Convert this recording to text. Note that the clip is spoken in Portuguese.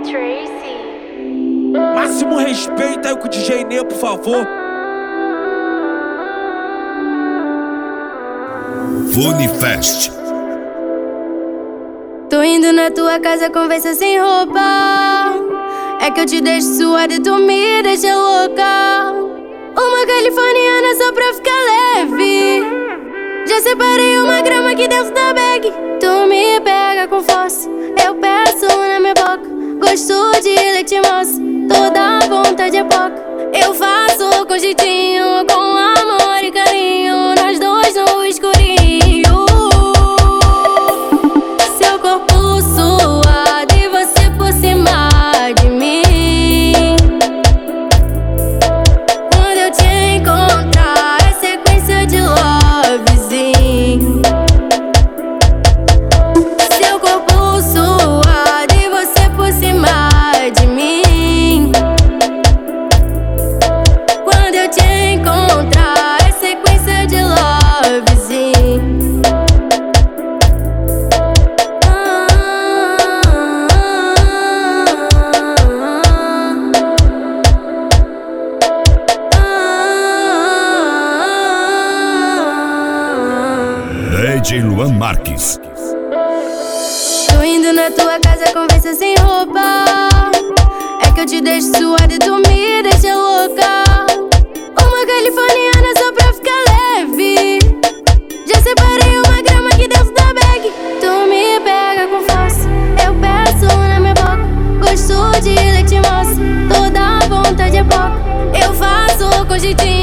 Tracy. Máximo respeito aí com o DJ Nê, por favor. Funifest. Tô indo na tua casa, conversa sem roupa. É que eu te deixo suada e tu me deixa louca. Uma californiana só pra ficar leve. Já separei uma grama aqui dentro da bag. Tu me pega com força, eu peço na minha boca. Gosto de leite moça, toda vontade é pouca. Eu faço com jeitinho, com amor e carinho, nós dois no escurinho. Seu corpo suado e você por cima de mim. Quando eu te encontrar é sequência de lovezinho. Seu corpo suado e você por cima de mim. Quando eu te encontrar é sequência de lovezinho. DJ Luan Marques. Tô indo na tua casa, conversa sem roupa. É que eu te deixo suada e tu me deixa louca. Uma californiana só pra ficar leve. Já separei uma grama aqui dentro da bag. Tu me pega com força, eu peço na minha boca. Gosto de leite moça, toda vontade é pouca. Eu faço com jeitinho,